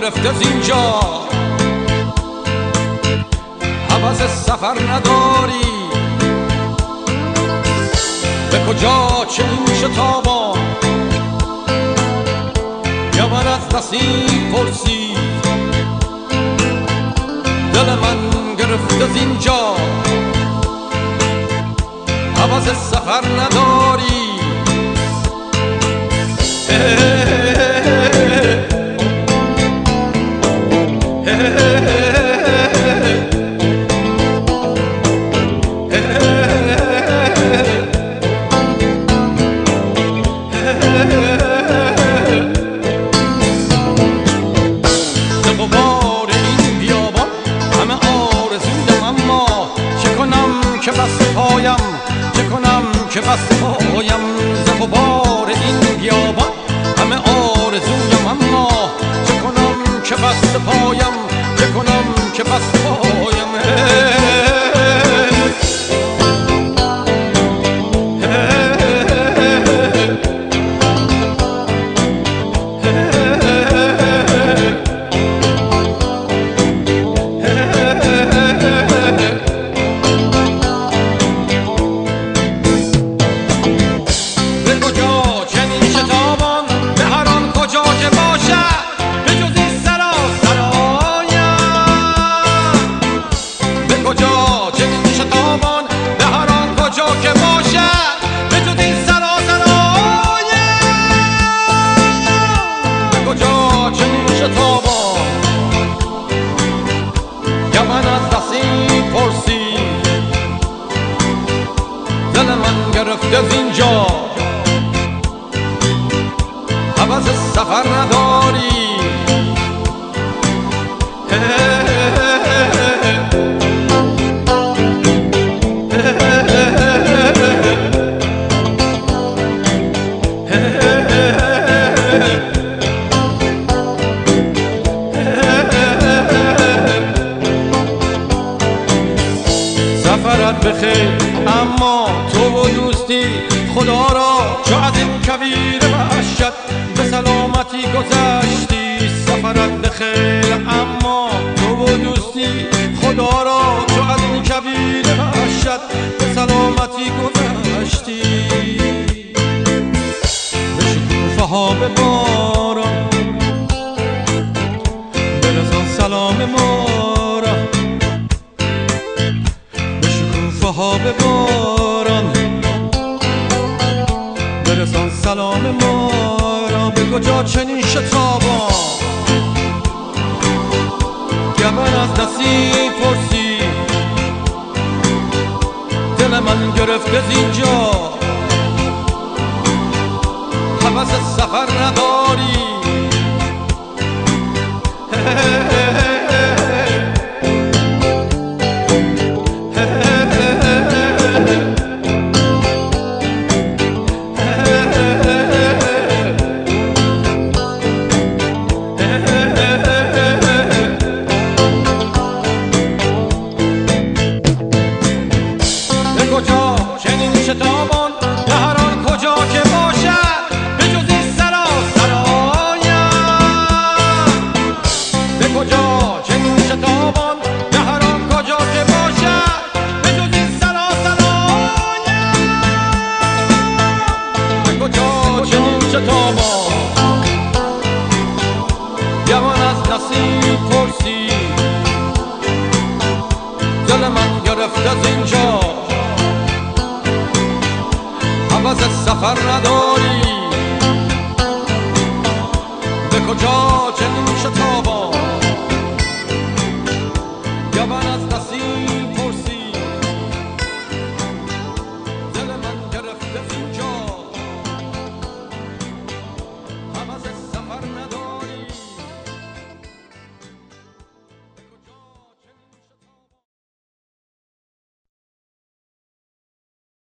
گرفته زینجا، هوس سفر نداری، به کجا چنین شتابان؟ یا من از نسیم پرسی، دل من گرفته زینجا، هوس سفر نداری. که بس پایم ز غبار این بیابان، همه آرزویم اما چه کنم که بس پایم، چه کنم که بس پایم. گرفته زینجا، هوس سفر نداری. سفرت بخیر اما تو و دوستی، خدا را چو از این کویر وحشت به سلامتی گذشتی. سفرت بخیر اما تو و دوستی، خدا را چو از این کویر وحشت به سلامتی گذشتی. به شکوفه ها به باران برسان سلام ما را، به شکوفه ها به باران برسان سلام ما را. به کجا چنین شتابان؟ گبر از نسیم پرسی، دل من گرفته زینجا، هوس سفر نداری. کجا چنین شتابان به هر آن کجا که باشد، به جز این سرا سرایم. به کجا چنین شتابان به هر آن کجا که باشد، به جز این سرا سرایم. به کجا چنین شتابان؟ جوان از نسیم پرسی، دل من گرفته زینجا، هوس سفر نداری. به کجا چنین شتابان؟